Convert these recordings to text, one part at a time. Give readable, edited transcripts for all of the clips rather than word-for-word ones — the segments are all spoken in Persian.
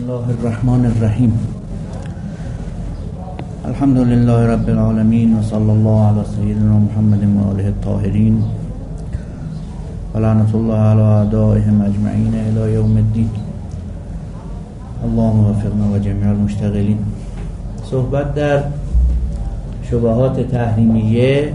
الله الرحمن الرحیم. الحمد لله رب العالمین و صلی الله علی سیدنا محمد و آله الطاهرین و لعنت الله علی اعدائهم اجمعین الی یوم الدین. اللهم وفقنا و جمیع المشتغلین. صحبت در شبهات تحریمیه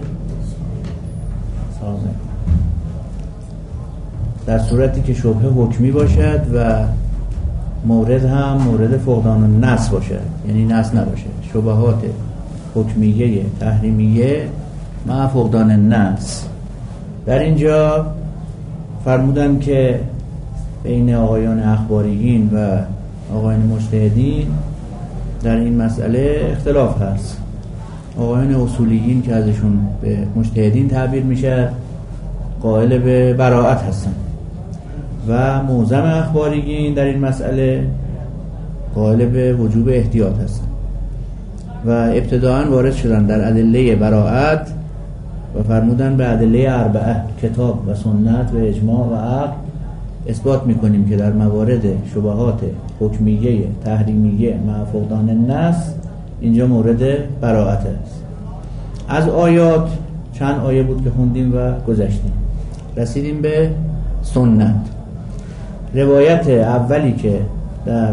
در صورتی که شبهه حکمی باشد و مورد هم مورد فقدان النص باشد، یعنی نص نباشه. شبهات حکمیه تحریمیه مع فقدان النص. در اینجا فرمودن که بین آقایان اخباریین و آقایان مجتهدین در این مسئله اختلاف هست. آقایان اصولیین که ازشون به مجتهدین تعبیر میشه قائل به براءت هستن و معظم اخباریین در این مسئله قائل به وجوب احتیاط هستن و ابتداءً وارد شدن در ادله براءت و فرمودن به ادله اربعه، کتاب و سنت و اجماع و عقل، اثبات میکنیم که در موارد شبهات حکمیه تحریمیه مع فقدان النص اینجا مورد براءت است. از آیات چند آیه بود که خوندیم و گذشتیم، رسیدیم به سنت. روایت اولی که در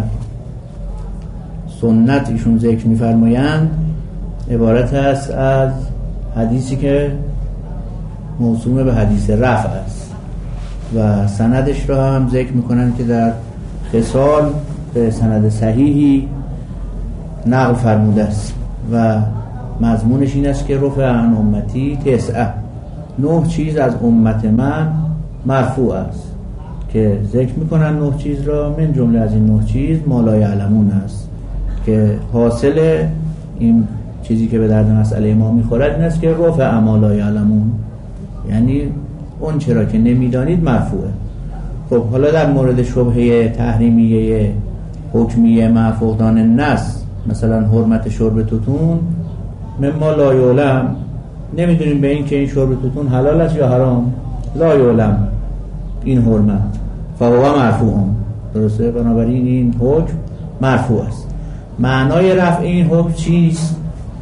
سنت ایشون ذکر می‌فرمایند عبارت است از حدیثی که موسوم به حدیث رفع است و سندش را هم ذکر می‌کنند که در خصال به سند صحیحی نقل فرموده است و مضمونش این است که رفع عن امتی 9 چیز از امت من مرفوع است، که ذکر میکنن 9 چیز را. من جمله از این 9 چیز ما لا یعلمون است که حاصل این چیزی که به درد مسئله ما میخورد این است که رفع ما لا یعلمون، یعنی اون چرا که نمیدانید مرفوعه. خب حالا در مورد شبهه تحریمیه حکمیه مع فقدان النص، مثلا حرمت شرب توتون، من ما لا یعلم، نمیدونیم به این که این شرب توتون حلال است یا حرام، لا یعلم این حرمت، فهو مرفوع، درسته؟ بنابراین این حکم مرفوع است. معنای رفع این حکم چیست؟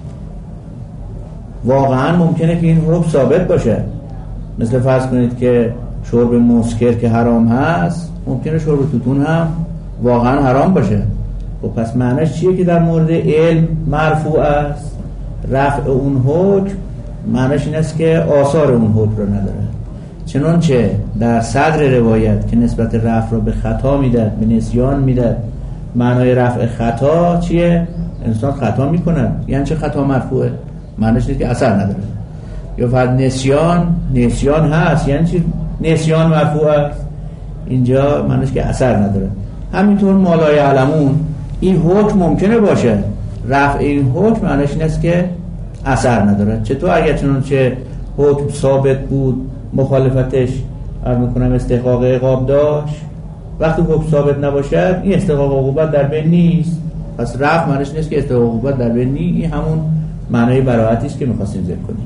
واقعا ممکنه که این حکم ثابت باشه، مثل فرض کنید که شرب مسکر که حرام هست ممکنه شرب توتون هم واقعا حرام باشه. خب پس معنیش چیه که در مورد علم مرفوع است؟ رفع اون حکم معنیش این است که آثار اون حکم رو نداره. چنانچه در صدر روایت که نسبت رفع رو به خطا میداد، به نسیان میداد، معنای رفع خطا چیه؟ انسان خطا میکنه، یعنی چه خطا مرفوعه؟ معنیش اینه که اثر نداره. یا فرض نسیان هست، یعنی چی نسیان مرفوع است؟ اینجا معنیش که اثر نداره. همینطور ما لا یعلمون، این حکم ممکنه باشه، رفع این حکم معنیش این است که اثر نداره. چطور؟ اگر چنانچه حکم ثابت بود مخالفتش عرض میکنم استحقاق عقاب داشت، وقتی حکم ثابت نباشد این استحقاق عقوبت در بین نیست، پس رفع معنیش نیست که استحقاق عقوبت در بین نیست. این همون معنای براءتی است که می‌خواستیم ذکر کنیم.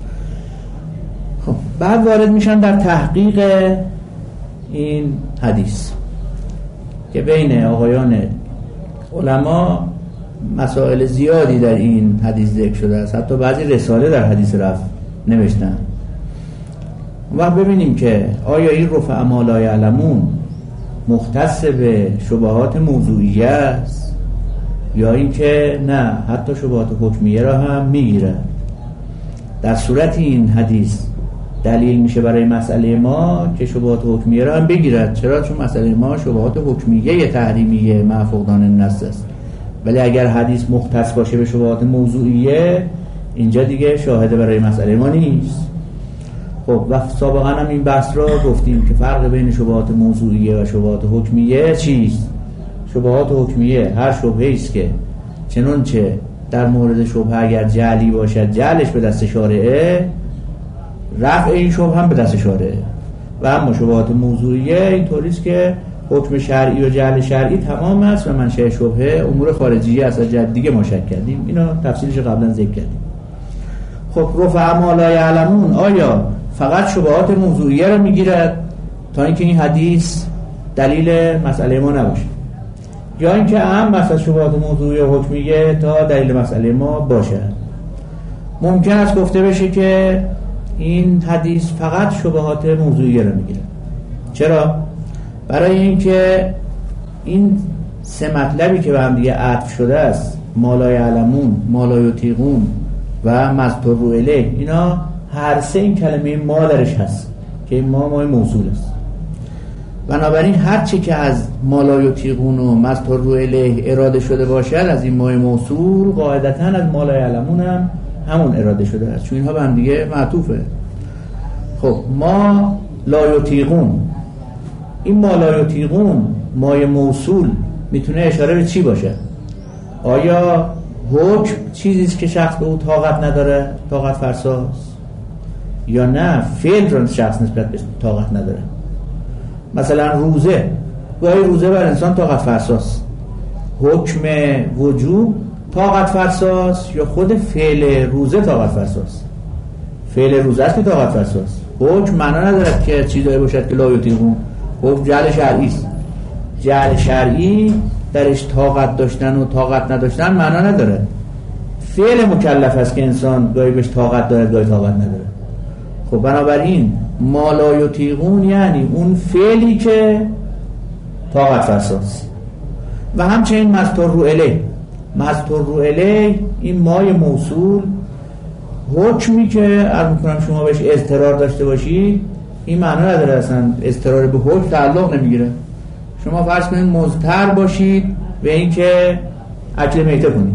خب بعد وارد میشن در تحقیق این حدیث که بین آقایان علما مسائل زیادی در این حدیث ذکر شده است، حتی بعضی رساله در حدیث رفع نوشتن. و ببینیم که آیا این رفع ما لا یعلمون مختص به شبهات موضوعیه است یا اینکه نه حتی شبهات حکمیه را هم میگیره. در صورت این حدیث دلیل میشه برای مسئله ما که شبهات حکمیه را هم بگیرد. چرا؟ چون مسئله ما شبهات حکمیه تحریمیه مع فقدان النص است. ولی اگر حدیث مختص باشه به شبهات موضوعیه، اینجا دیگه شاهده برای مسئله ما نیست. خب و سابقا هم این بحث را گفتیم که فرق بین شبهات موضوعیه و شبهات حکمیه چیست؟ شبهات حکمیه هر شبهه‌ای است که چنانچه در مورد شبهه اگر جعلی باشد جعلش به دست شارعه، رفع این شبهه هم به دست شارعه. و اما شبهات موضوعیه اینطوری است که حکم شرعی و جعل شرعی تمام است و منشأ شبهه امور خارجیه است. از جد دیگه ما شک کردیم، اینا تفصیلش قبلا ذکر کردیم. خب رفع ما لا یعلمون آیا فقط شبهات موضوعیه رو میگیرد تا اینکه این حدیث دلیل مسئله ما نباشه، یا اینکه اهم از شبهات موضوعی و حکمیه تا دلیل مسئله ما باشه. ممکن است گفته بشه که این حدیث فقط شبهات موضوعی رو میگیره. چرا؟ برای اینکه این سه مطلبی که به هم دیگه عطف شده است، ما لا یعلمون، ما لا یطیقون و مضطر الیه، اینا هر سه این کلمه ما درش هست که ما موصول است. بنابراین هر چی که از ما لا یطیقون و مضطر الیه اراده شده باشد از این ما موصول، قاعدتاً از ما لا یعلمون هم همون اراده شده است، چون اینها به هم دیگه معطوفه. خب ما لا یطیقون، این ما لا یطیقون مای موصول میتونه اشاره به چی باشه؟ آیا حکم چیزیست که شخص به او طاقت نداره، طاقت فرساست، یا نه فعل رو شخص نسبت به طاقت نداره؟ مثلا روزه، گاهی روزه بر انسان طاقت فرساست، حکم وجوب طاقت فرساست یا خود فعل روزه طاقت فرساست؟ فعل روزه است که طاقت فرساست. حکم معنا نداره که چیزایی باشد که لا یطیقون، حکم جعل شرعی است. جعل شرعی درش طاقت داشتن و طاقت نداشتن معنا نداره. فعل مکلف است که انسان گاهی بهش طاقت داره گاهی طاقت نداره. خب بنابراین ما لا یطیقون یعنی اون فعلی که طاقت فرساست. و همچنین مضطر الیه، مضطر الیه این مای موصول، حکمی که عرض می‌کنم شما بهش اضطرار داشته باشید، این معنا نداره، اصلا اضطرار به حکم تعلق نمیگیره. شما فرض کنید مضطر باشید به اینکه اکل میته کنید،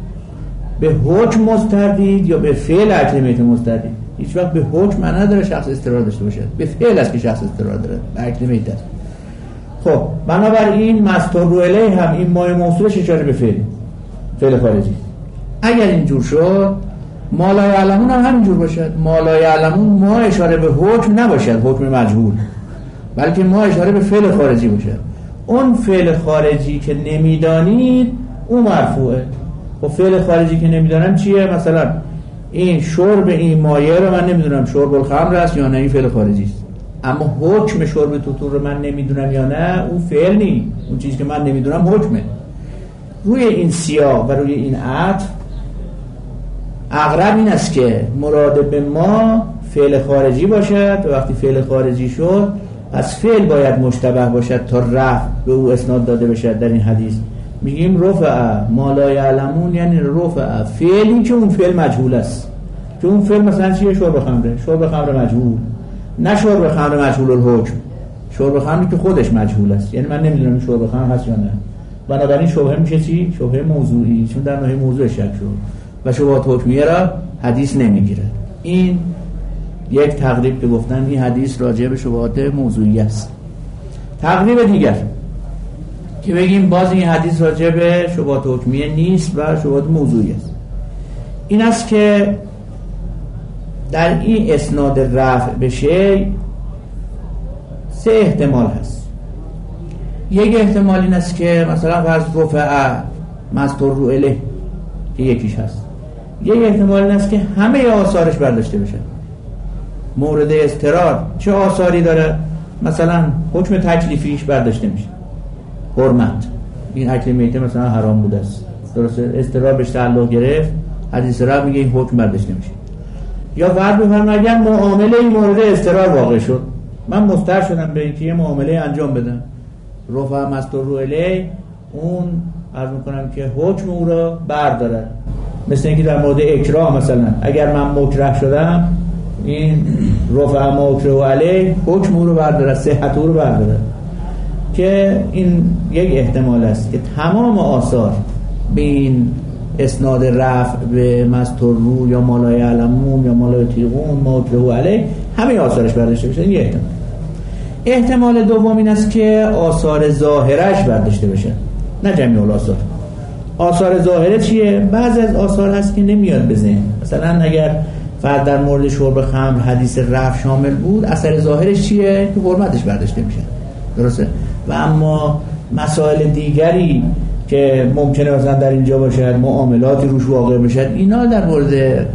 به حکم مضطرید یا به فعل اکل میته مضطرید. هیچ وقت به حکم معنا نداره شخص اضطرار داشته باشه، به فعل است که شخص اضطرار داره، به اکل میته. خب بنابراین مضطر الیه هم این مای موصولش اشاره به فعل خارجی. اگر اینجور شد ما لا یعلمون هم همینجور باشد. ما لا یعلمون ما اشاره به حکم نباشد، حکم مجهول، بلکه ما اشاره به فعل خارجی باشد. اون فعل خارجی که نمیدانید اون مرفوعه. و فعل خارجی که نمیدانم چیه؟ مثلا این شرب این مایه رو من نمیدونم شرب الخمر است یا نه، این فعل خارجی است. اما حکم شرب توتون رو من نمیدونم یا نه، اون فعل نیست، اون چیزی که من نمیدونم حکمه. روی این سیاق و روی این عطف اغرب این است که مراد به ما فعل خارجی باشد و وقتی فعل خارجی شد پس فعل باید مشتبه باشد تا رفع به او اسناد داده بشد. در این حدیث میگیم رفع ما لا یعلمون یعنی رفع فعلی که اون فعل مجهول است. که اون فعل مثلا چیه؟ شرب خمره، شرب خمر مجهول، نه شرب خمر مجهول الحکم، شرب خمری که خودش مجهول است، یعنی من نمیدونم شرب خمر هست یا نه. بنابراین شبهه میشه چی؟ شبهه موضوعی، چون در نوع موضوع شک شد و شبهات حکمیه را حدیث نمیگیره. این یک تقریب که گفتن این حدیث راجع به شبهات موضوعی است. تقریب دیگر که بگیم باز این حدیث راجع به شبهات حکمیه نیست و شبهات موضوعی است، این است که در این اسناد رفع بشه سه احتمال هست. یک احتمال این است که مثلا فرض رفع مضطر الیه که یکیش هست. یک احتمال این است که همه آثارش برداشته بشه. مورد اضطرار چه آثاری داره؟ مثلا حکم تکلیفیش برداشته میشه، حرمت، این اکل میته مثلا حرام بوده است، درسته؟ اضطرار بهش تعلق گرفت، حدیث رفع میگه این حکم برداشته میشه. یا فرض بفرمایید اگر معامله این مورد اضطرار واقع شد، من مضطر شدم به اینکه یه معامله انجام بدم، رفع مضطر الیه اون عرض میکنم که حکم او را برداره. مثل اینکه در مورد اکراه مثلا اگر من مکره شدم، این رفع مکره علیه حکم او رو برداره، صحت او رو برداره. که این یک احتمال است که تمام آثار به این اسناد رفع به مستر یا مالای علمون یا مالای تیغون مکره علیه همه آثارش برداشته بشه. این احتمال. احتمال دوم این است که آثار ظاهرش برداشته بشه، نه جمیع الآثار. آثار ظاهره چیه؟ بعضی از آثار هست که نمیاد به ذهن. مثلا اگر فرض در مورد شرب خمر حدیث رفع شامل بود، اثر ظاهرش چیه؟ که حرمتش برداشته میشه، درسته؟ و اما مسائل دیگری که ممکنه مثلا در اینجا باشد، معاملاتی روش واقع بشد، اینا در مورد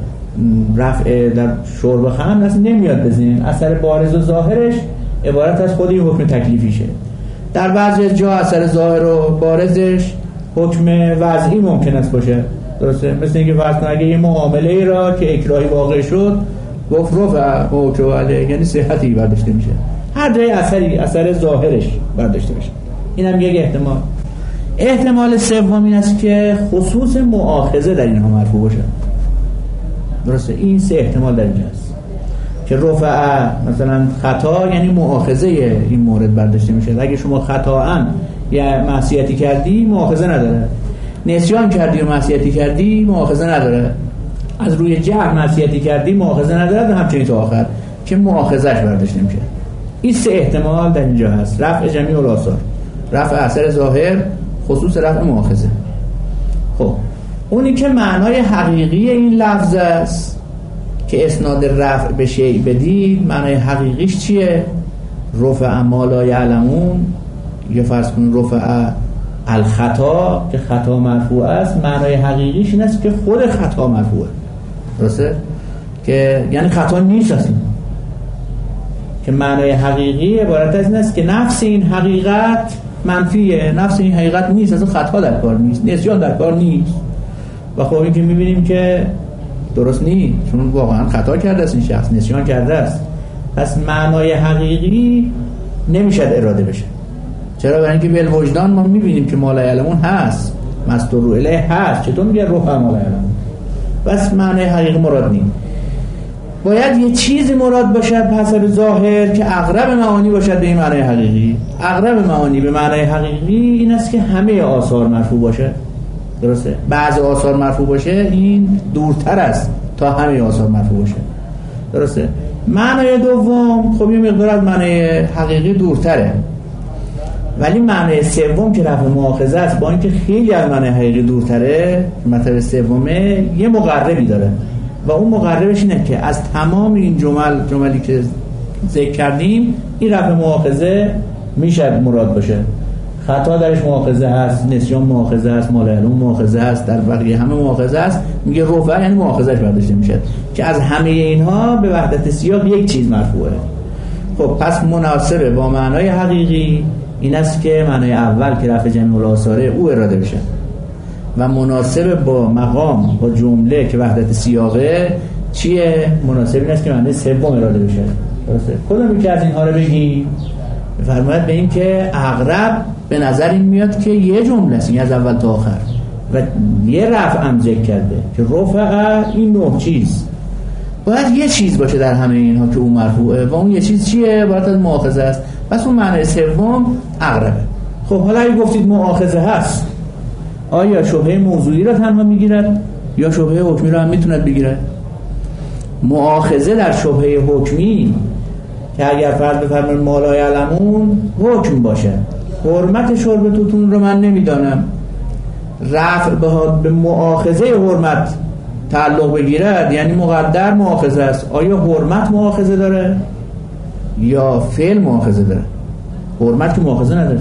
رفع در شرب خمر اصلا نمیاد به ذهن. اثر بارز و ظاهرش عبارت از خود این حکم تکلیفیشه. در بعضی جا اثر ظاهر و بارزش حکم وضعی ممکن است باشه. درسته؟ مثل اینکه فرض کن اگه یه معامله را که اکراهی واقع شد گفت رفع موجب علیه، یعنی صحتی برداشته میشه. هر جای اثر ظاهرش برداشته میشه. اینم یک احتمال. احتمال سوم این است که خصوص مؤاخذه در اینها مرفوع باشه. درسته؟ این سه احتمال در اینجا است که رفع مثلا خطا یعنی مؤاخذه این مورد برداشته میشه. اگه شما خطااً یا معصیتی کردی مؤاخذه نداره، نسیان کردی و معصیتی کردی مؤاخذه نداره، از روی جهل معصیتی کردی مؤاخذه نداره و همچنین تا آخر که مؤاخذهش برداشته میشه. این سه احتمال در اینجا هست: رفع جمیع الاثار، رفع اثر ظاهر، خصوص رفع مؤاخذه. خب اونی که معنای حقیقی این لفظ است که اسناد رفع به شیء بدید، معنای حقیقیش چیه؟ رفع ما لا یعلمون، یا فرض کن رفع الخطا که خطا مرفوع است، معنای حقیقیش این است که خود خطا مرفوعه. درسته؟ که یعنی خطا نیست اصلا. که معنای حقیقی عبارت از این است که نفس این حقیقت منفیه، نفس این حقیقت نیست، اصلا خطا در کار نیست، نسیان در کار نیست. و خب این که میبینیم که درست نیست، چون واقعا خطا کرده است این شخص، نسیان کرده است. پس معنای حقیقی نمیشد اراده بشه. چرا؟ برای اینکه بالوجدان ما میبینیم که ما لا یعلمون هست، مستور الیه هست، چطور میگه رفع ما لا یعلمون؟ بس معنای حقیقی مراد نیست. باید یه چیزی مراد باشد به حسب ظاهر که اقرب معانی باشد به این معنای حقیقی. اقرب معانی به معنای حقیقی این است که همه آثار مرفوع باشه. درسته؟ بعضی آثار مرفوع باشه این دورتر است تا همه آثار مرفوع باشه. درسته؟ معنای دوم خب یه مقدار از معنای حقیقی دورتره، ولی معنای سوم که رفع مؤاخذه است با اینکه خیلی از معنای حقیقی دورتره، مطلب سومه یه مقربی داره و اون مقربش اینه که از تمام این جملی که ذکر کردیم این رفع مؤاخذه میشه مراد باشه. خطا درش مؤاخذه هست، نسیان مؤاخذه هست، ما لا یعلمون مؤاخذه هست، در بقیه همه مؤاخذه هست. میگه رفع یعنی مؤاخذهش برداشته میشه که از همه اینها به وحدت سیاق یک چیز مرفوعه. خب پس مناسبه با معنای حقیقی این است که معنای اول که رفع جمیع الاثار او اراده بشه و مناسب با مقام با جمله که وحدت سیاقه چیه؟ مناسب این است که معنای سوم اراده بشه. درسته؟ کدومی که از اینها رو بگیم؟ فرماید به این که اقرب به نظر این میاد که یه جمله است، از اول تا آخر و یه رفع هم ذکر کرده که رفع این 9 چیز. باید یه چیز باشه در همه اینها که اون مرفوعه و اون یه چیز چیه؟ باید از مؤاخذه است. پس اون معنی سوم اقربه. خب حالا اگه گفتید مؤاخذه هست، آیا شبهه موضوعی را تنها میگیرد یا شبهه حکمی را هم میتوند بگیرد؟ مؤاخذه در شبهه حکمی که اگر فرض بفرمایید ما لا یعلمون حکم باشه، حرمت شرب توتون رو من نمیدانم، رفع به مؤاخذه حرمت تعلق بگیرد یعنی مقدر مؤاخذه است. آیا حرمت مؤاخذه داره یا فعل مؤاخذه داره؟ حرمت که مؤاخذه نداره.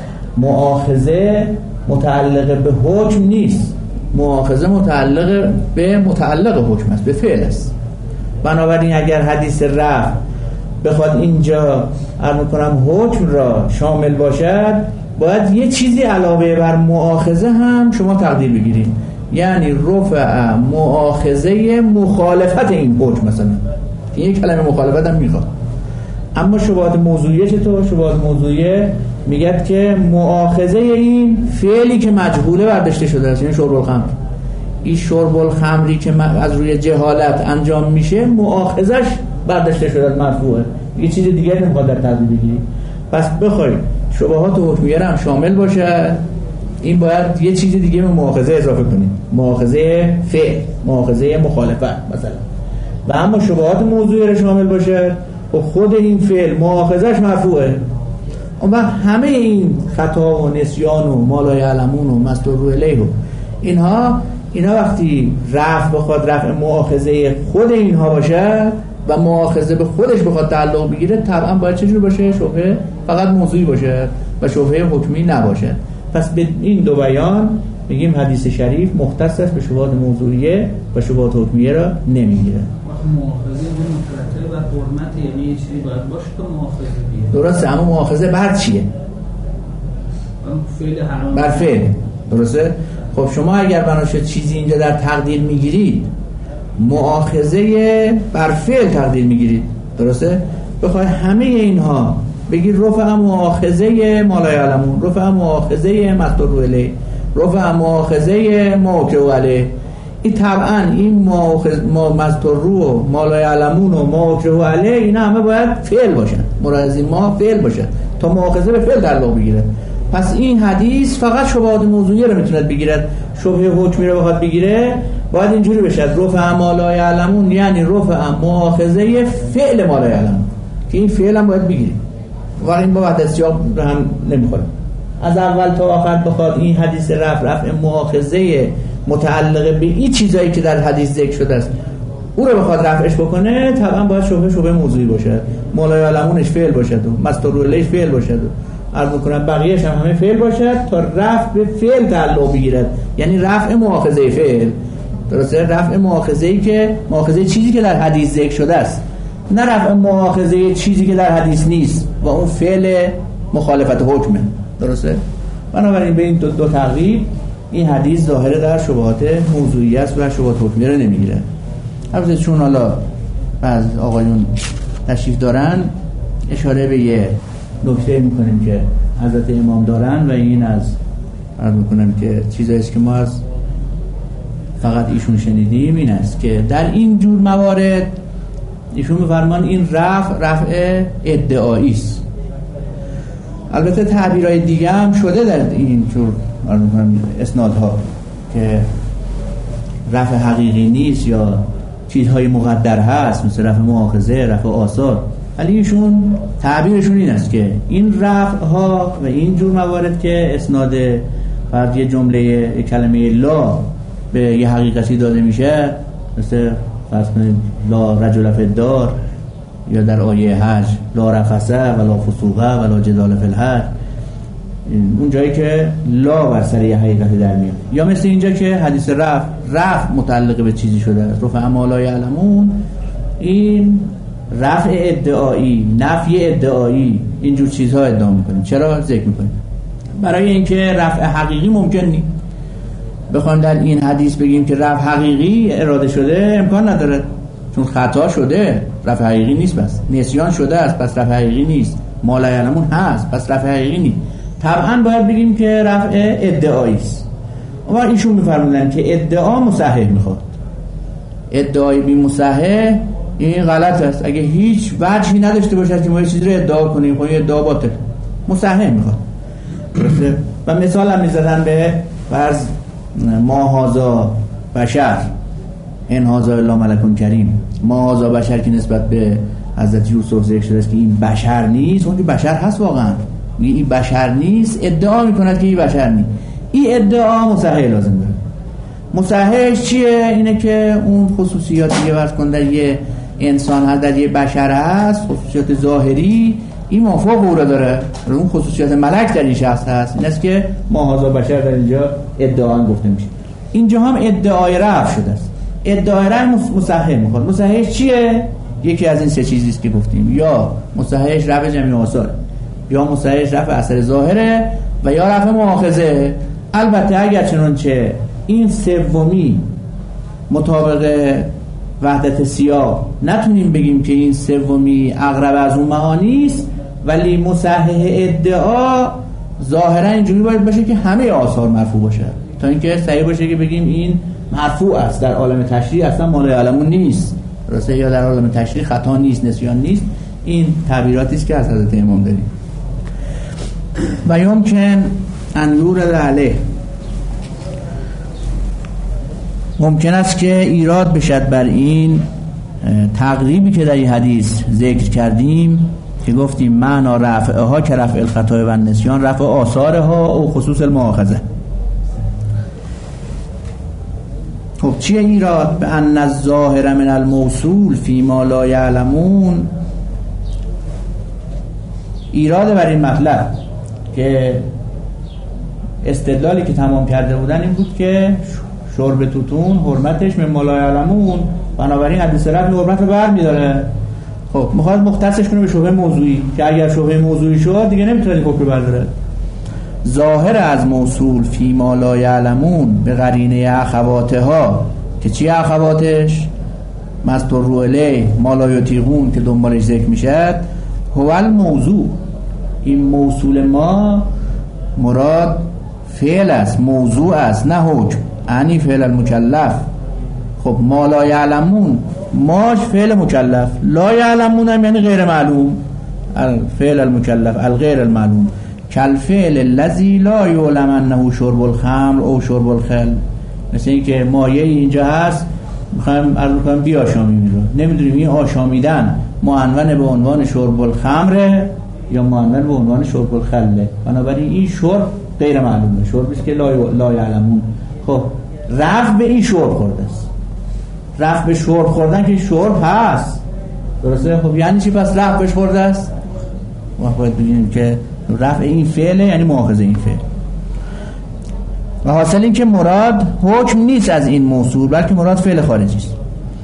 مؤاخذه متعلق به حکم نیست، مؤاخذه متعلق به متعلق حکم است، به فعل است. بنابراین اگر حدیث رفع بخواد اینجا عرض کنم حکم را شامل باشد، باید یه چیزی علاوه بر مؤاخذه هم شما تقدیر بگیرید، یعنی رفع مؤاخذه مخالفت این حکم. مثلا این یک کلمه مخالفت هم میخواد. اما شبهات موضوعیه چطور؟ شبهات موضوعیه میگه که مؤاخذه این فعلی که مجهوله برداشته شده است، یعنی شرب الخمر. این شرب الخمری که از روی جهالت انجام میشه مؤاخذش برداشته شده مرفوعه، یه چیز دیگه نمیخواد در تقدیر بگیری. پس بخوای شبهات حکمیه هم شامل باشه، این باید یه چیز دیگه به مؤاخذه اضافه کنید، مؤاخذه فعل، مؤاخذه مخالفت مثلا. و اما شبهات موضوعی رو شامل باشه و خود این فعل مؤاخذش مرفوعه، اما همه این خطا و نسیان و ما لا یعلمون و مستور الیه و اینها وقتی رفع بخواد رفع مؤاخذه خود اینها باشه و مؤاخذه به خودش بخواد تعلق بگیره، طبعا باید چجور باشه؟ شبهه فقط موضوعی باشه و شبهه حکمی نباشه. پس به این دو بیان میگیم حدیث شریف مختص است به شبهات موضوعیه و شبهات حکمیه را نمیگیره. مؤاخذه مترتب بر حرمت، یعنی یه چیزی باید باشه تا مؤاخذه بیاد. درسته، اما مؤاخذه بر چیه؟ فعل حرام بر فعل. درسته؟ خب شما اگر بناشه چیزی اینجا در تقدیر میگیرید، مؤاخذه بر فعل تقدیر میگیرید. درسته؟ بخوای همه اینها بگید رفع مؤاخذه ما لا یعلمون، رفع مؤاخذه مستور الیه، رفع مؤاخذه موکل علیه، این طبعا این مستور و ما لا یعلمون و موکل علیه اینا همه باید فعل باشن، مراد ما فعل باشن تا مؤاخذه به فعل تعلق بگیره. پس این حدیث فقط شبهات موضوعی رو میتونه بگیرد، شبهه حکمی رو بخواد بگیره باید اینجوری بشه رفع ما لا یعلمون، یعنی رفع مؤاخذه فعل ما لا یعلمون، که این فعل هم باید بگیریم و این با وحدت سیاق رو هم نمیخوره. از اول تا آخر بخواد این حدیث رفع مؤاخذه متعلق به این چیزایی که در حدیث ذکر شده است او رو بخواد رفعش بکنه، طبعا باید شبهه موضوعی باشه، ما لا یعلمونش فعل باشد و مستور الیهش فعل باشد و عرض می‌کنم بقیه‌اش هم همه فعل باشد تا رفع به فعل تعلق بگیرد، یعنی رفع مؤاخذه فعل. درسته؟ رفع مؤاخذه‌ای که مؤاخذه چیزی که در حدیث ذکر شده است، نه رفع مؤاخذه چیزی که در حدیث نیست و اون فعل مخالفت حکمه. درسته؟ بنابراین به این دو تقریب این حدیث ظاهره در شبهات موضوعی است و شبهات حکمی رو نمیگیره. البته چون حالا بعض آقایون تشریف دارن اشاره به یه نکته میکنیم که حضرت امام دارن و این از عرض میکنم که چیزایی است که ما از فقط ایشون شنیدیم، این است که در این جور موارد ایشون میفرمان این رفع ادعایی است. البته تعبیرهای دیگه هم شده در این جور اسنادها که رفع حقیقی نیست یا چیزهای مقدر هست، مثل رفع مؤاخذه، رفع آثار، ولی ایشون تعبیرشون این است که این رفع ها و این جور موارد که اسناد فرض یه جمله کلمه لا به یه حقیقتی داده میشه، مثل فرض کنید لا رجل فی الدار، یا در آیه حج لا رفث ولا فسوق ولا جدال فی الحج، اون جایی که لا بر سر یه حقیقتی در میاد، یا مثل اینجا که حدیث رفع متعلق به چیزی شده است، رفع ما لا یعلمون، این رفع ادعایی، نفی ادعایی، اینجور چیزها ادعا میکنیم. چرا ذکر میکنیم؟ برای اینکه رفع حقیقی ممکن نیست. بخوایم در این حدیث بگیم که رفع حقیقی اراده شده، امکان نداره، چون خطا شده، رفع حقیقی نیست، بس نسیان شده است، پس رفع حقیقی نیست، ما لا یعلمون هست، پس رفع حقیقی نیست. طبعا باید بگیم که رفع ادعایی است. و ایشون میفرمودن که ادعا مصحح میخواد، ادعای بی مصحح این غلط است. اگه هیچ وجهی نداشته باشد که ما یه چیزی رو ادعا کنیم، خب این ادعا باطل، مصحح میخواد. و مثال هم میزدن به فرض ما هذا بشر ان هذا الا ملک کریم، ما هذا بشر که نسبت به حضرت یوسف ذکر شده است که این بشر نیست، اون که بشر هست واقعا، این بشر نیست، ادعا میکند که این بشر نیست. این ادعا مصحح لازم داره. مصححش چیه؟ اینه که اون خصوصیاتی که فرض کن در یه انسان هست، در یه بشر هست، خصوصیات ظاهری، این مافوق او را داره، اون خصوصیات ملک در این شخص هست. این است که ما هذا بشر در اینجا ادعا گفته میشه. اینجا هم ادعای رفع شده است. ادعای رفع مصحح میخواد. مصححش چیه؟ یکی از این سه چیزی است که گفتیم، یا مصححش رفع جمعی آثار، یا مصححش رفع اثر ظاهره، و یا رفع مؤاخذه. البته اگر چنانچه این سومی مطابق وحدت سیاق نتونیم بگیم که این سومی اقرب از اون معانی است، ولی مصحح ادعا ظاهرا اینجوری باید باشه که همه آثار مرفوع باشه، تا اینکه صحیح باشه که بگیم این مرفوع است، در عالم تشریع اصلا ما لا یعلمون نیست، درسته، یا در عالم تشریع خطا نیست، نسیان نیست. این تعبیراتی است که از حضرت امام داریم. و یمکن ان یورد علیه، ممکن است که ایراد بشد بر این تقریبی که در این حدیث ذکر کردیم که گفتیم معنا رفعها که رفع الخطا و النسیان، رفع آثارها و خصوص المؤاخذه. خب چیه ایراد؟ به ان الظاهر من الموصول فی ما لا یعلمون، ایراد بر این مطلب که استدلالی که تمام کرده بودن این بود که شرب توتون حرمتش من ما لا یعلمون، بنابراین حدیث رفع حرمت رو برمی‌داره. خب میخواد مختصش کنه به شبهه موضوعی، که اگر شبهه موضوعی شد دیگه نمیتونه حکم برداره. ظاهر از موصول فی ما لا یعلمون به قرینه اخواتها که چی اخواتش؟ مستر الیه ما لا یطیقون که دنبالش ذکر میشد. هو الموضوع، این موصول ما مراد فعل است، موضوع است، نه حکم. یعنی فعل المکلف. خب ما لا یعلمون ماش فعل مکلف، لا یعلمون هم یعنی غیر معلوم. فعل المکلف الغیر المعلوم کالفعل الذی لا یعلم انه شرب الخمر او شرب الخل. مثل این که مایه اینجا هست میخوایم عرض کنم بی آشامی رو نمیدونیم این آشامیدن معنون به عنوان شرب الخمر یا معنون به عنوان شرب الخل. بنابراین این شرب غیر معلومه، شربی است که لا یعلمون. خب رفع به این شرب خورده است، رفع به شرب خوردن که شرب هست، درسته؟ خب یعنی چی پس رفع بهش خورده است؟ ما باید بگیم که رفع این فعله یعنی مؤاخذه این فعل. و حاصل این که مراد حکم نیست از این موصول بلکه مراد فعل خارجی است.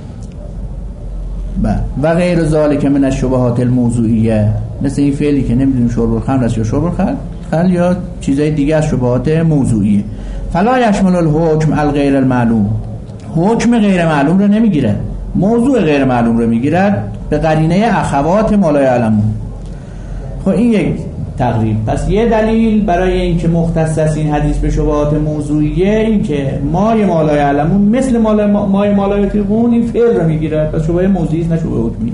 و غیر ذالک من الشبهات الموضوعیه، مثل این فعلی که نمیدونیم شرب الخمر است یا شرب الخل یا چیزای دیگه از شبهات موضوعیه. فلا یشمل الحکم الغیر المعلوم، حکم غیر معلوم رو نمیگیره، موضوع غیر معلوم رو میگیره به قرینه اخوات ما لا یعلمون. خب این یک تقریب. پس یه دلیل برای اینکه مختص است این حدیث به شبهات موضوعیه این که مای ما لا یعلمون مثل مای ما لا یطیقون این فعل رو میگیره، پس شبهه موضوعی است نه شبهه حکمی.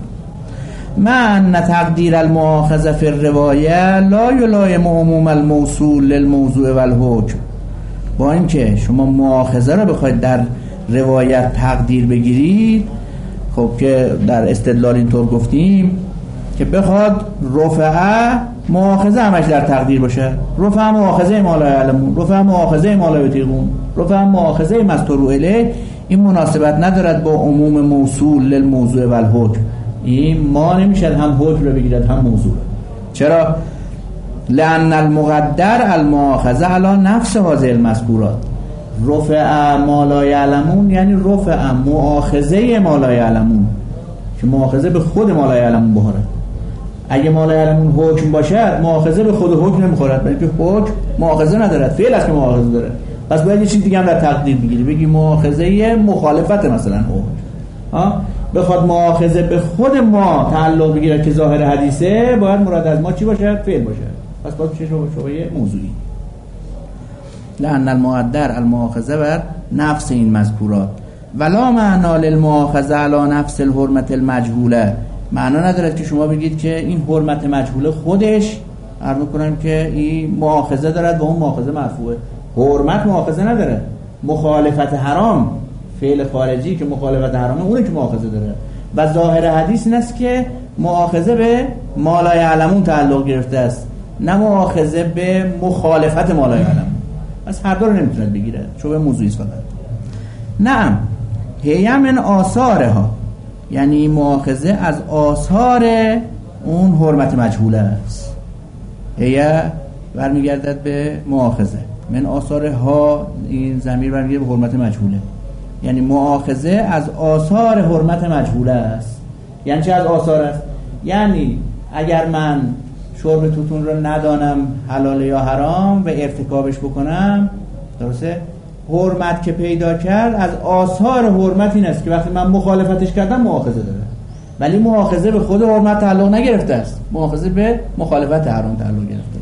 من تقدیر المؤاخذه فی الروایه لا یلایم عموم الموصول للموضوع والحکم. با اینکه شما مؤاخذه رو بخواید در روایت تقدیر بگیرید، خب که در استدلال اینطور گفتیم که بخواد رفعه مؤاخذه همش در تقدیر باشه، رفعه مؤاخذه ما لا یعلمون، رفعه مؤاخذه ما لا یطیقون، رفعه مؤاخذه مستر الیه، این مناسبت ندارد با عموم موصول للموضوع والحکم. این ما نمیشد هم حکم رو بگیرد هم موضوع. چرا؟ لأن المقدر المؤاخذه علی نفس هذه المذکورات. رفع ما لا یعلمون یعنی رفع مؤاخذه ما لا یعلمون که مؤاخذه به خود ما لا یعلمون بخورد. اگه ما لا یعلمون حکم باشد مؤاخذه به خود حکم نمیخورد، بلکه حکم مؤاخذه ندارد، فعل است که مؤاخذه داره. پس باید یه چیز دیگه هم در تقدیر بگیری، بگی مؤاخذه مخالفت مثلا حکم. بخواد مؤاخذه به خود ما تعلق بگیره که ظاهر حدیثه، باید مراد از ما چی باشه؟ فعل باشه. پس باید چه شبهه موضوعی. لأن المقدر المؤاخذه بر نفس این مذکورات ولا معنا للمؤاخذه علی نفس الحرمت المجهوله. معنا ندارد که شما بگید که این حرمت مجهوله خودش عرض کنم که این مؤاخذه دارد و اون مؤاخذه مرفوعه. حرمت مؤاخذه نداره، مخالفت حرام، فعل خارجی که مخالفت حرامه اونه که مؤاخذه داره. و ظاهر حدیث این است که مؤاخذه به ما لا یعلمون تعلق گرفته است، نه مؤاخذه به مخالفت ما لا یعلمون. پس هر دو رو نمیتوند بگیره، شبهه موضوعی است فقط. نعم هی من آثارها، یعنی مؤاخذه از آثار اون حرمت مجهوله است. هی برمیگردد به مؤاخذه، من آثارها این ضمیر برمیگرده به حرمت مجهوله، یعنی مؤاخذه از آثار حرمت مجهوله است. یعنی چه از آثار است؟ یعنی اگر من شرب توتون رو ندانم حلال یا حرام و ارتکابش بکنم، درسته؟ حرمت که پیدا کرد از آثار حرمت این است که وقتی من مخالفتش کردم مؤاخذه داره، ولی مؤاخذه به خود حرمت تعلق نگرفته است، مؤاخذه به مخالفت حرام تعلق گرفته.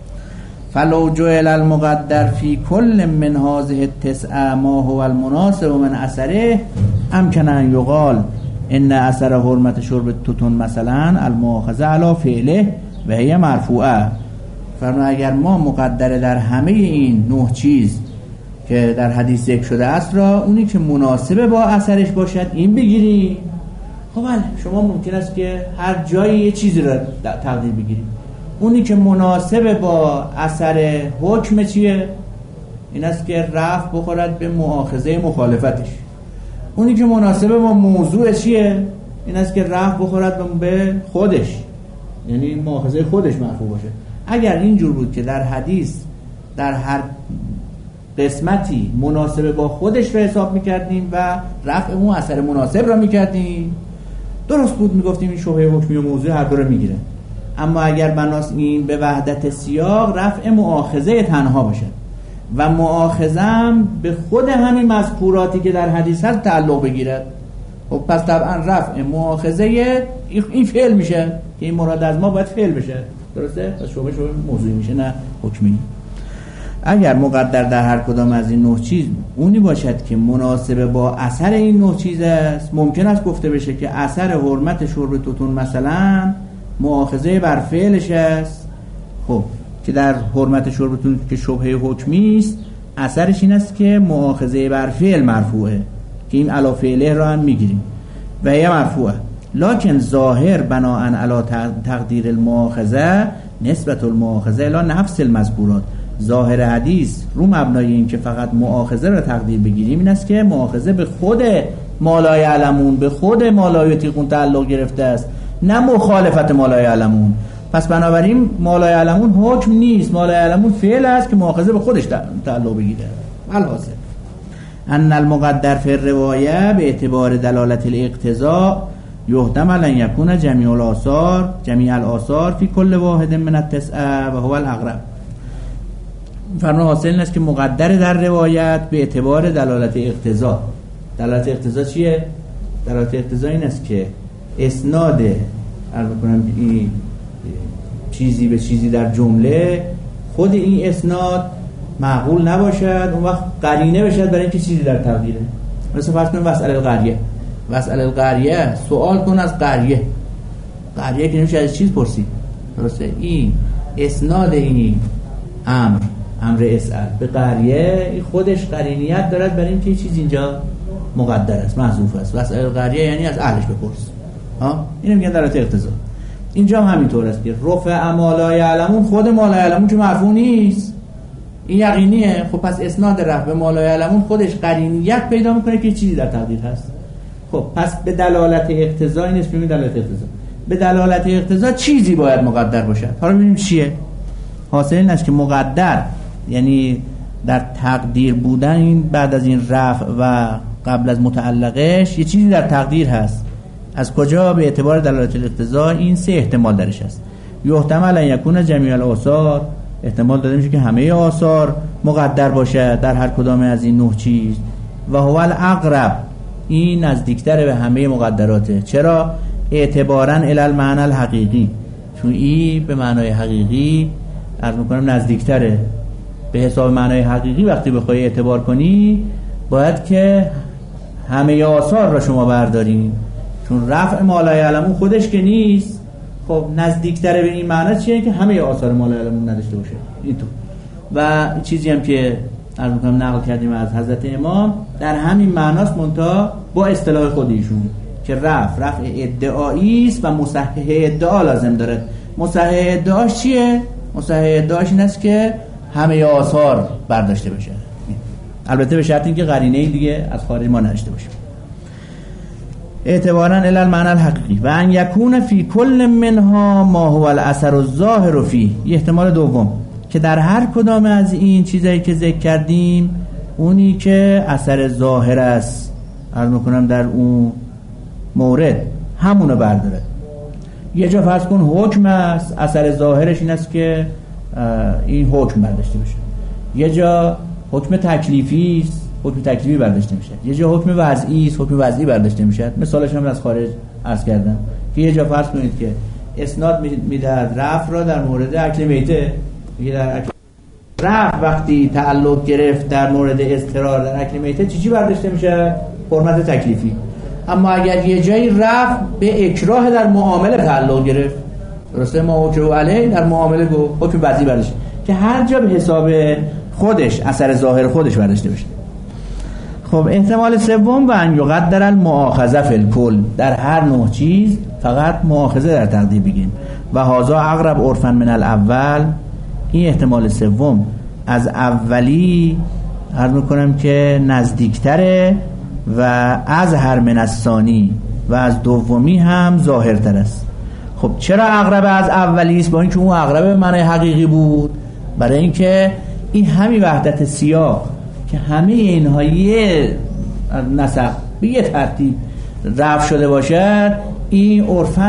فلو جعل المقدر فی کل من هذه التسع ما هو المناسب من اثره امکن ان یقال ان اثر حرمت شرب توتون مثلا المؤاخذه علی فعله و هی مرفوعه. فرمان اگر ما مقدره در همه این 9 چیز که در حدیث ذکر شده است را اونی که مناسب با اثرش باشد این بگیری. خب بله شما ممکن است که هر جایی یه چیزی را تقدیر بگیری، اونی که مناسب با اثر حکم چیه؟ این است که رفع بخورد به مؤاخذه مخالفتش. اونی که مناسب با موضوع چیه؟ این است که رفع بخورد به خودش، یعنی مؤاخذه خودش مرفوع باشه. اگر اینجور بود که در حدیث در هر قسمتی مناسب با خودش رو حساب میکردیم و رفع اون اثر مناسب رو میکردیم، درست بود، میگفتیم این شبهه حکمی و موضوع هر دو رو میگیره. اما اگر بناس این به وحدت سیاق رفع مؤاخذه تنها باشه و مؤاخذه هم به خود همین مذکوراتی که در حدیث هست تعلق بگیرد، خب پس طبعا رفع مؤاخذه این فعل میشه که این مراد از ما باید فعل بشه، درسته؟ پس شعبه موضوعی میشه نه حکمی. اگر مقدر در هر کدام از این 9 چیز اونی باشد که مناسب با اثر این 9 چیز است، ممکن است گفته بشه که اثر حرمت شرب توتون مثلا مؤاخذه بر فعلش است. خب که در حرمت شرب توتون که شبهه حکمی است، اثرش این است که مؤاخذه بر فعل مرفوعه که این علی فعله را هم میگیریم و هي مرفوعه، لکن ظاهر بناء علی تقدیر المؤاخذه نسبت المؤاخذه الی نفس المذکورات. ظاهر حدیث رو مبنای این که فقط مؤاخذه را تقدیر بگیریم این است که مؤاخذه به خود ما لا یعلمون، به خود ما لا یطیقون تعلق گرفته است، نه مخالفت ما لا یعلمون. پس بنابراین ما لا یعلمون حکم نیست، ما لا یعلمون فعل است که مؤاخذه به خودش تعلق بگیره. الحاصل ان المقدر فی الروایه به اعتبار دلالت الاقتضاء یحتمل ان یکون جمیع الاثار فی کل واحد من التسعه و هو الاقرب. فرمان حاصل این است که مقدر در روایت به اعتبار دلالت اقتضا. دلالت اقتضا چیه؟ دلالت اقتضا این است که اسناد عرض می‌کنم این چیزی به چیزی در جمله خود این اسناد معقول نباشد، اون وقت قرینه بشد برای اینکه چیزی در تقدیره. مثلا فرض کنیم واسأل القریه سوال کن از قریه که نمیشه از چیز پرسید، درسته؟ این اسناد این امر اسأل به قریه این خودش قرینیت دارد برای اینکه چیز اینجا مقدر است، محذوف است. واسأل القریه یعنی از اهلش بپرس. اینو میگن دلالت اقتضا. اینجا هم همینطور است که رفع ما لا یعلمون، خود ما لا یعلمون که مرفوع نیست، این یقینیه. خب پس اسناد رفع ما لا یعلمون خودش قرینیت پیدا میکنه که چیزی در تقدیر هست. خب پس به دلالت اقتضا، این اسم میگیم دلالت اقتضا، به دلالت اقتضا چیزی باید مقدر باشد. حالا ببینیم چیه. حاصل این است که مقدر یعنی در تقدیر بودن، این بعد از این رفع و قبل از متعلقش یه چیزی در تقدیر هست. از کجا؟ به اعتبار دلالت الاقتضا این 3 احتمال درش هست. یحتمل ان یکون جمیع الاثار، احتمال داده میشه که همه آثار مقدر باشه در هر کدام از این 9 چیز. و هو الاقرب، این نزدیکتر به همه مقدراته. چرا؟ اعتباراً الی المعنى الحقیقی، چون این به معنای حقیقی عرض میکنم نزدیکتره. به حساب معنای حقیقی وقتی بخوای اعتبار کنی باید که همه آثار را شما بردارین، چون رفع ما لا یعلمون خودش که نیست. خب نزدیکتره به این معنی چیه که همه آثار ما لا یعلمون نداشته باشه اینطور. و چیزی هم که عرض میکنم نقل کردیم از حضرت امام در همین معناست، منتها با اصطلاح خودشون که رفع ادعایی است و مصحح ادعا لازم داره. مصحح ادعاش چیه؟ مصحح ادعاش این است که همه آثار برداشته بشه، البته به شرط اینکه قرینه دیگه از خارج ما نداشته باشه. اعتباراً الی المعنى الحقیقی و ان یکون فی کل منها ما هو الاثر الظاهر فی. احتمال دوم که در هر کدام از این چیزایی که ذکر کردیم اونی که اثر ظاهر است عرض میکنم در اون مورد همونو برداره. یه جا فرض کن حکم است، اثر ظاهرش این است که این حکم برداشته بشه. یه جا حکم تکلیفی است، حکم تکلیفی برداشته میشه. یه جا حکم وضعی است، حکم وضعی برداشته میشه. مثالش هم از خارج عرض کردم که یه جا فرض کنید که اسناد میدهد رفع را در مورد اکل میته، میگه در اکل رفع وقتی تعلق گرفت در مورد اضطرار در اکل میته چی برداشته میشه؟ حرمت تکلیفی. اما اگر یه جایی رفع به اکراه در معامله تعلق گرفت، درسته، ما حکم علیه در معامله گفت حکم وضعی برداشت که هر جا به حساب خودش اثر ظاهر خودش برداشته بشه. خب احتمال سوم و ان یقدر المؤاخذه فی الکل، در هر 9 چیز فقط مؤاخذه در تقدیر بگیم. و هذا اقرب عرفا من الاول، این احتمال سوم از اولی عرض میکنم که نزدیکتره و از هر من الثانی و از دومی هم ظاهرتر است. خب چرا اقرب از اولی است؟ با اینکه اون اقرب به معنای حقیقی بود، برای اینکه این همین وحدت سیاق که همه اینها یه نسق به یه ترتیب رفع شده باشد، این عرفاً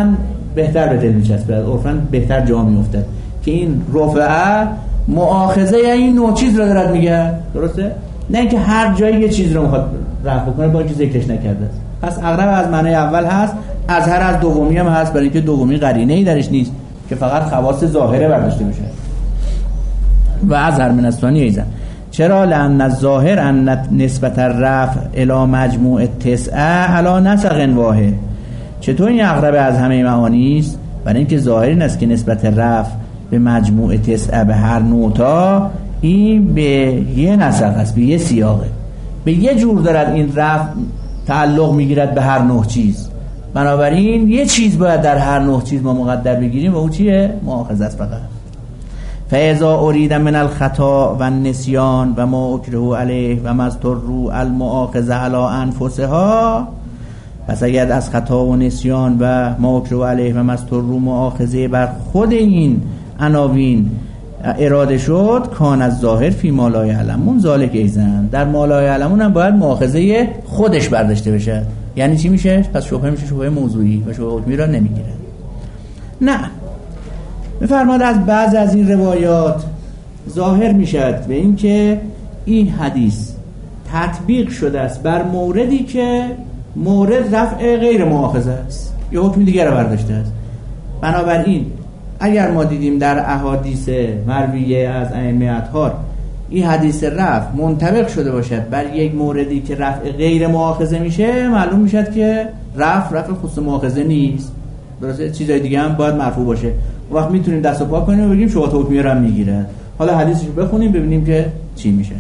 بهتر به دل میچسبه، عرفاً بهتر جا میفته که این رفعه مؤاخذه این نوع چیز رو دارد میگه، درسته؟ نه اینکه هر جایی یه چیز رو میخواد رفع کنه با اینکه ذکرش نکرده. پس اغرب از معنای اول هست، اظهر از دومی هم هست، برای اینکه دومی قرینه‌ای درش نیست که فقط خواص ظاهره برداشته بشه. و اظهر من الثانی ایضا. چرا؟ لأن الظاهر ان نسبت الرفع الی مجموع التسعه علی نسق واحد. چطور این اغرب از همه معانی است؟ برای اینکه ظاهر این است که نسبت رفع به مجموع تسعه به هر نوتا این به یه نسق است، به یه سیاقه، به یه جور دارد این رفع تعلق میگیرد به هر نوع چیز. بنابراین یه چیز باید در هر نوع چیز ما مقدر بگیریم و او چیه؟ مؤاخذه است فقط. فاذا اريد من الخطا و النسیان و ما اکره علیه و ما اضطروا المؤاخذه علی انفسها، پس اگر از خطا و نسیان و ما اکره علیه و ما اضطروا مؤاخذه بر خود این عناوین اراده شد، کان از ظاهر فی ما لا یعلمون ذالک ایزن، در ما لا یعلمون هم باید مؤاخذه خودش برداشته بشه. یعنی چی میشه؟ پس شبهه میشه شبهه موضوعی و شبهه حکمی را نمیگیره. نه، بفرماد از بعض از این روایات ظاهر میشد به این که این حدیث تطبیق شده است بر موردی که مورد رفع غیر مؤاخذه است، یه حکم دیگر را برداشته است. بنابراین اگر ما دیدیم در احادیث مرویه از ائمه اطهار این حدیث رفع منطبق شده باشد بر یک موردی که رفع غیر مؤاخذه میشه، معلوم میشد که رفع خصوص مؤاخذه نیست، درسته؟ چیزای دیگه هم باید مرفوع باشه. وقت میتونیم دست و پا کنیم و بگیم شبهات حکمیه رو هم میگیره. حالا حدیثشو بخونیم ببینیم که چی میشه.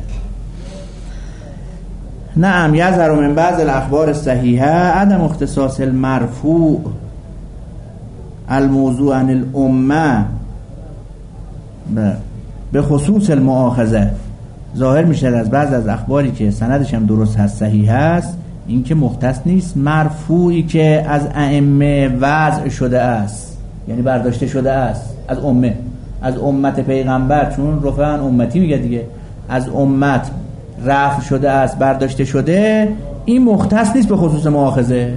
نعم یظهر من بعض الاخبار الصحیحه عدم اختصاص المرفوع الموضوع عن الامه به خصوص المؤاخذه. ظاهر میشه از بعض از اخباری که سندش هم درست هست، صحیح هست، این که مختص نیست مرفوعی که از ائمه وضع شده است، یعنی برداشته شده است از امه، از امت پیغمبر، چون رفعن امتی میگه دیگه، از امت رفع شده است، برداشته شده، این مختص نیست به خصوص مؤاخذه.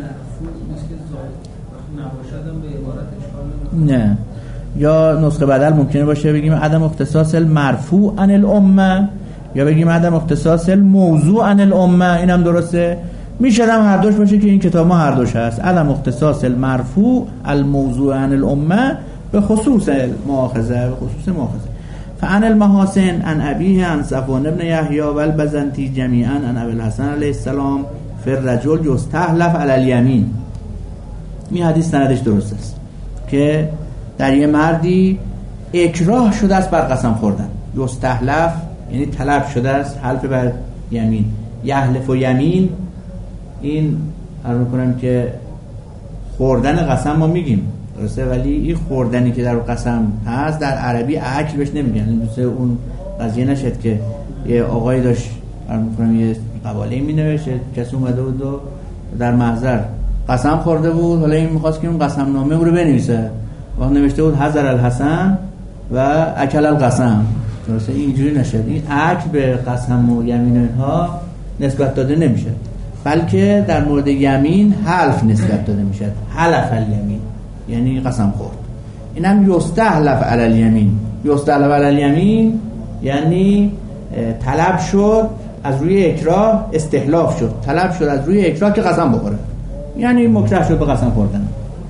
نه، یا نسخه بدل ممکنه باشه بگیم عدم اختصاص المرفوع عن الامه، یا بگیم عدم اختصاص الموضوع عن الامه، اینم درسته. میشه هم هر دوش باشه که این کتاب ما هر دوش هست، عدم اختصاص المرفوع الموضوع عن الامه به خصوص مؤاخذه، به خصوص مؤاخذه. فعن المحاسن عن ابیه عن صفوان ابن یحیی و البزنتی جمیعا عن ابی الحسن علیه السلام فی الرجل یستحلف علی الیمین. این حدیث سندش درست است که در یه مردی اکراه شده است بر قسم خوردن. یستحلف یعنی طلب شده است، حلف بر یمین، یحلف و یمین، این عرض میکنم که خوردن قسم ما میگیم درسته، ولی این خوردنی که در قسم هست در عربی اکل بهش نمیگن. مثل اون قضیه نشد که یه آقایی داشت عرض میکنم یه قواله می نوشت، کسی اومده بود و در محضر قسم خورده بود، حالا این میخواست که اون قسم نامه رو بنویسه، وقت نوشته بود حضر الحسن و اکل القسم، درسته؟ اینجوری نشد. این اکل به قسم و یمین اینها نسبت داده نمیشه، بلکه در مورد یمین حلف نسبت داده میشه، حلف الیمین یعنی قسم خورد. اینم یستحلف علی الیمین، یستحلف علی الیمین یعنی طلب شد از روی اکراه، استحلاف شد، طلب شد از روی اکراه که قسم بخوره، یعنی مکره شد به قسم خوردن.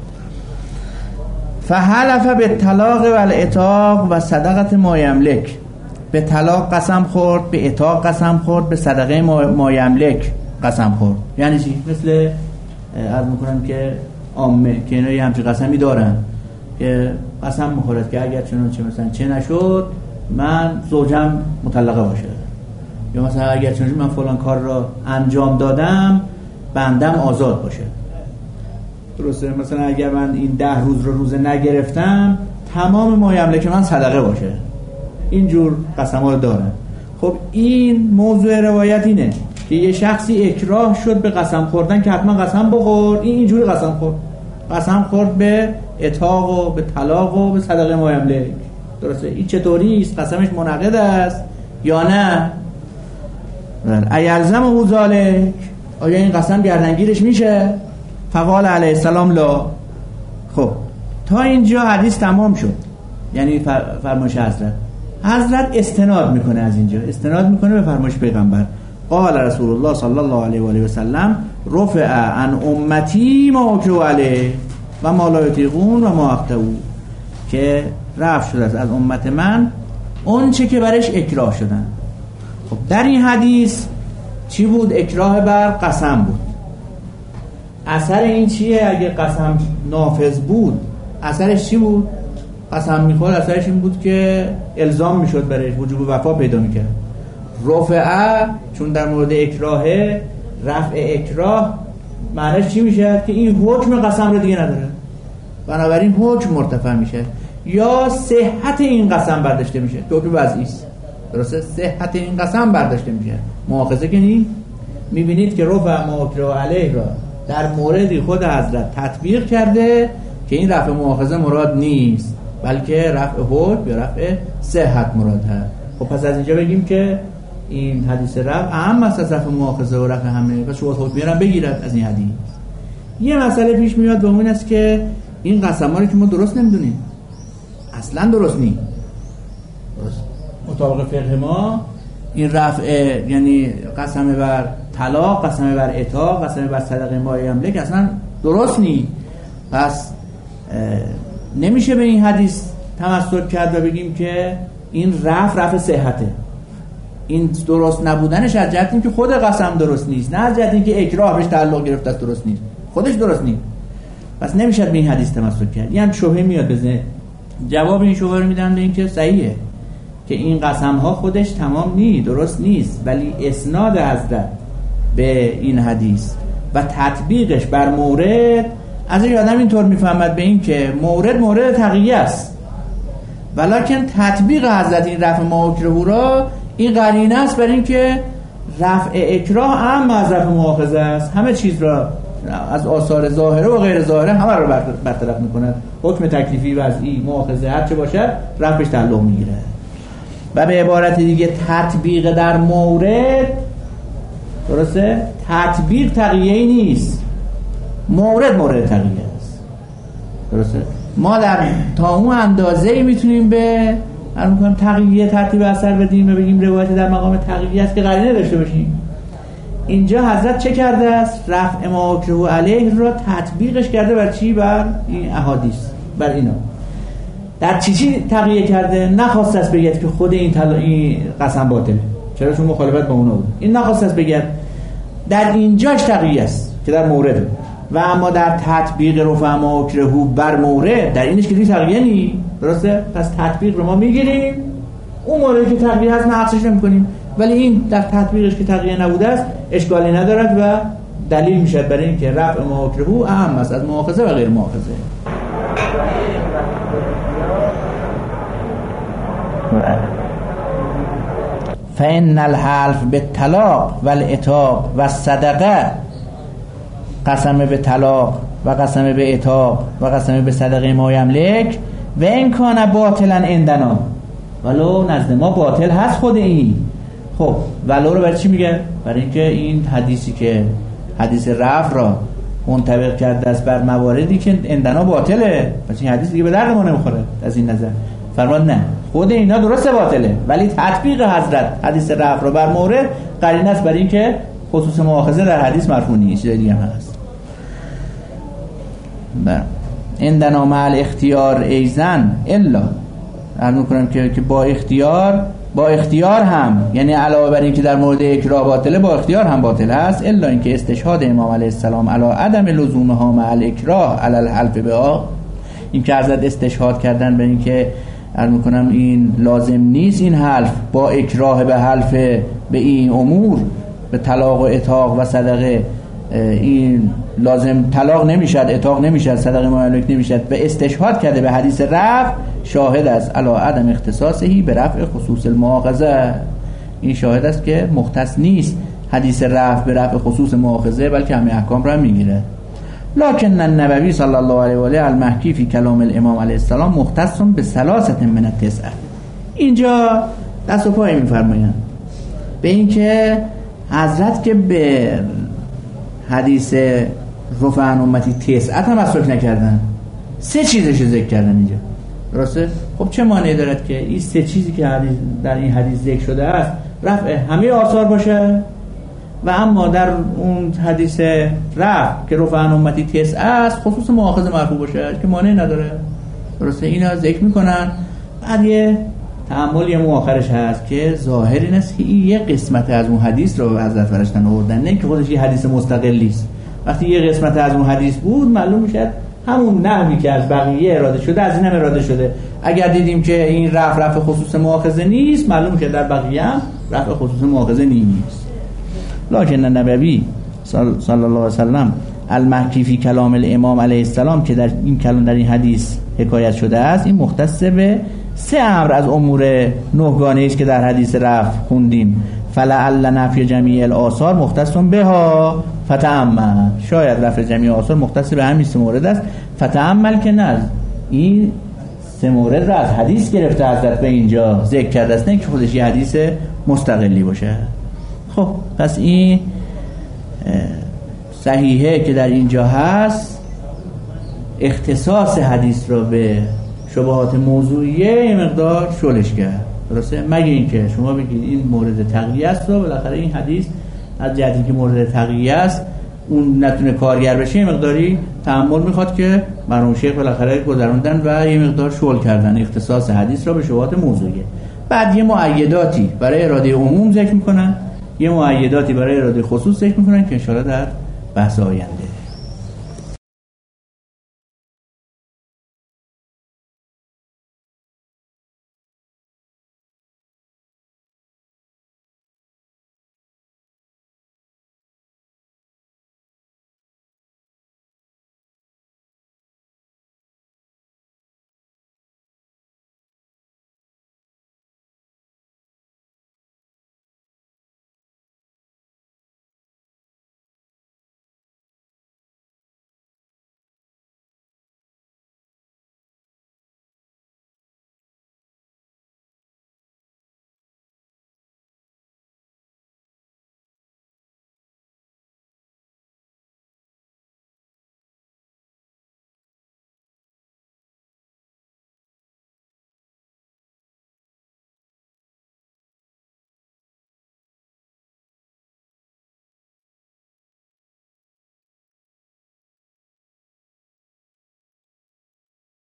فحلف به طلاق و العتاق و صدقه ما یملک، به طلاق قسم خورد، به عتاق قسم خورد، به صدقه ما یملک قسم خورد. یعنی چی؟ مثل عرض میکنم که عامه که اینا یه همچین قسمی دارن که قسم میخورد که اگر چنانچه مثلا چه نشد من زوجم مطلقه باشه، یا مثلا اگر چنانچه من فلان کار را انجام دادم بندم آزاد باشه، درسته؟ مثلا اگر من این 10 روز رو روزه نگرفتم تمام ما یملک من صدقه باشه. اینجور قسم‌ها رو دارن. خب این موضوع روایت اینه که یه شخصی اکراه شد به قسم خوردن که حتما قسم بخور، اینجوری قسم خورد، قسم خورد به عتاق و به طلاق و به صدقه ما یملک، درسته؟ این چطوری است؟ قسمش منعقد است یا نه؟ ایلزم او ذالک، آیا این قسم گردنگیرش میشه؟ فقال علیه السلام لا. خب تا اینجا حدیث تمام شد، یعنی فرمایش حضرت استناد میکنه، از اینجا استناد میکنه به فرمایش پیغمبر. قال رسول الله صلی الله علیه و آله و سلم رفع عن امتی ما اکرهوا علیه و ما لا یطیقون و ما اخطئوا، که رفع شده است از امت من اون چه که برش اکراه شدن. خب در این حدیث چی بود؟ اکراه بر قسم بود. اثر این چیه؟ اگه قسم نافذ بود اثرش چی بود؟ قسم میخورد اثرش این بود که الزام میشد برش، وجوب وفا پیدا میکرد. رفعه چون در مورد اکراهه، رفع اکراه معنیش چی میشه؟ که این حکم قسم رو دیگه نداره، بنابراین حکم مرتفع میشه یا صحت این قسم برداشته میشه. تو که وضعی است، درسته؟ صحت این قسم برداشته میشه، مؤاخذه که نی. میبینید که رفع ما اکراه علیه را در موردی خود حضرت تطبیق کرده که این رفع مؤاخذه مراد نیست، بلکه رفع حکم یا رفع صحت مراد هست. خب پس از اینجا بگیم که این حدیث رفع اهم است از رفع مؤاخذه و رفع همه. پس شما خود بیارم بگیرد از این حدیث. یه مسئله پیش میاد و اون است که این قسم‌ها رو که ما درست نمیدونیم، اصلا درست نیست. مطابق فقه ما این رفع یعنی قسم بر طلاق، قسم بر عتاق، قسم بر صدقه مایه املاک اصلا درست نیست. پس نمیشه به این حدیث تمسک کرد و بگیم که این رفع صحته. این درست نبودنش از جهت اینکه خود قسم درست نیست، نه از جهت اینکه اکراه بهش تعلق گرفته است درست نیست، خودش درست نیست. پس نمیشه به این حدیث تمسک کرد. یعنی شبهه میاد بزنه. جواب این شبهه رو میدن به این که صحیحه که این قسم ها خودش تمام نیست، درست نیست، ولی اسناد حضرت به این حدیث و تطبیقش بر مورد، از این آدم اینطور میفهمد به این که مورد تقیه است، ولکن تطبیق حضرت این رفع ما اکرهوا را این قرینه است بر این که رفع اکراه اهم از رفع مؤاخذه است. همه چیز را از آثار ظاهره و غیر ظاهره همه را برطرف میکند. حکم تکلیفی، وضعی، مؤاخذه هر چه باشد رفعش تعلق میگیره. و به عبارت دیگه تطبیق در مورد، درسته؟ تطبیق تقییه نیست، مورد تقییه است، درسته؟ ما در تا اون اندازه‌ای میتونیم به تقییه ترتیب اثر بدیم و بگیم روایت در مقام تقییه است که قرینه داشته باشیم. اینجا حضرت چه کرده است؟ رفع ما اکرهوا علیه را تطبیقش کرده بر چی؟ بر این احادیث، بر اینا. در چی تقییه کرده؟ نخواست است بگید که خود این قسم باطله، چرا؟ چون مخالفت با اونا بود. این نخواست است بگید، در اینجاش تقییه است که در مورد، و اما در تطبیق رفع ما اکرهوا بر مورد، در اینش که دیگه تقییه نیست، درسته؟ پس تطبیق رو ما میگیریم، اون موردی که تقییه هست نقصش نمی‌کنیم، ولی این در تطبیقش که تقییه نبوده است اشکالی ندارد و دلیل میشه برای اینکه رفع ما اکرهوا اهم است از مؤاخذه و غیر مؤاخذه. فإن الحلف بالطلاق والعتاق والصدقه، قسم به طلاق و قسم به عتاق و قسم به صدقه ما یملک و این کان باطلا عندنا، ولو نزد ما باطل هست خود این. خب ولو رو برای چی میگه؟ برای اینکه این حدیثی که حدیث رفع را منطبق کرده است بر مواردی که عندنا باطله، پس این حدیث دیگه به درد ما نمیخوره. از این نظر فرمود نه، خود اینا درسته باطله، ولی تطبیق حضرت حدیث رفع را بر مورد قرینه است برای اینکه خصوص مؤاخذه در حدیث مرفوع نیست، چیز دیگه هم هست. عندنا مع الاختیار ایزن الا، عرض می‌کنم که با اختیار هم، یعنی علاوه بر این که در مورد اکراه باطله، با اختیار هم باطل است، الا اینکه استشهاد امام علیه السلام علی عدم لزومها مع الاکراه علی الحلف بها، این که حضرت استشهاد کردن به این که عرض می‌کنم این لازم نیست این حلف با اکراه به حلف به این امور، به طلاق و عتاق و صدقه، این لازم طلاق نمیشد، عتاق نمیشد، صدقه مملوک نمیشد، به استشهاد کرده به حدیث رفع، شاهد است علی عدم اختصاصهی به رفع خصوص المؤاخذه، این شاهد است که مختص نیست حدیث رفع به رفع خصوص مؤاخذه، بلکه همه احکام را میگیره. لکن النبوی صلی الله علیه و آله المحکی فی کلام الامام علیه السلام مختص به ثلاثه من التسعه، اینجا دست و پای میفرمایند به این که حضرت که به حدیث رفع عن امتی تسعه تمسک نکردن، 3 چیزش ذکر کردن اینجا. درسته؟ خب چه مانعی دارد که این 3 چیزی که در این حدیث ذکر شده است رفع همه آثار باشه و اما در اون حدیث رفع که رفع عن امتی 9 است خصوص مؤاخذ مرفوع باشه که مانعی نداره. درسته؟ اینا ذکر میکنن. بعد یه تأمل مؤخرش هست که ظاهر این است که این یه قسمت از اون حدیث رو حضرت فرشتن آوردن، نه که خودش یه حدیث مستقلی است. وقتی یه قسمت از اون حدیث بود معلوم میشه همون نحوی که از بقیه اراده شده از اینم اراده شده. اگر دیدیم که این رفع خصوص مؤاخذه نیست معلوم میشه در بقیه هم رفع خصوص مؤاخذه نیست. لکن النبوی صلی الله علیه و سلم المحکی فی کلام الامام علیه السلام که در این کلام در این حدیث حکایت شده است این مختص به 3 امر از امور 9 گانه است که در حدیث رفع خوندیم. فلعل نفی جمیع الاثار مختص بها فتأمل. شاید رفع جمیع آثار مختص به همین 3 مورد است. فتأمل که نه این 3 مورد را از حدیث گرفته حضرت به اینجا ذکر کرده است، نه که خودش یه حدیث مستقلی باشه. خب پس این صحیحه که در اینجا هست اختصاص حدیث را به شبهات موضوعیه یه مقدار شلش کرد. درسته؟ مگه اینکه شما بگید این مورد تقویه است و بالاخره این حدیث از جهتی که مورد تقویه است اون نتونه کارگر بشه یه مقداری تأمل میخواد که مرحوم شیخ بالاخره گذروندن و یه مقدار شل کردن اختصاص حدیث را به شبهات موضوعیه. بعد یه مؤیداتی برای اراده عموم ذکر میکنن، یه مؤیداتی برای اراده خصوص ذکر میکنن که انشاءالله در بحث آینده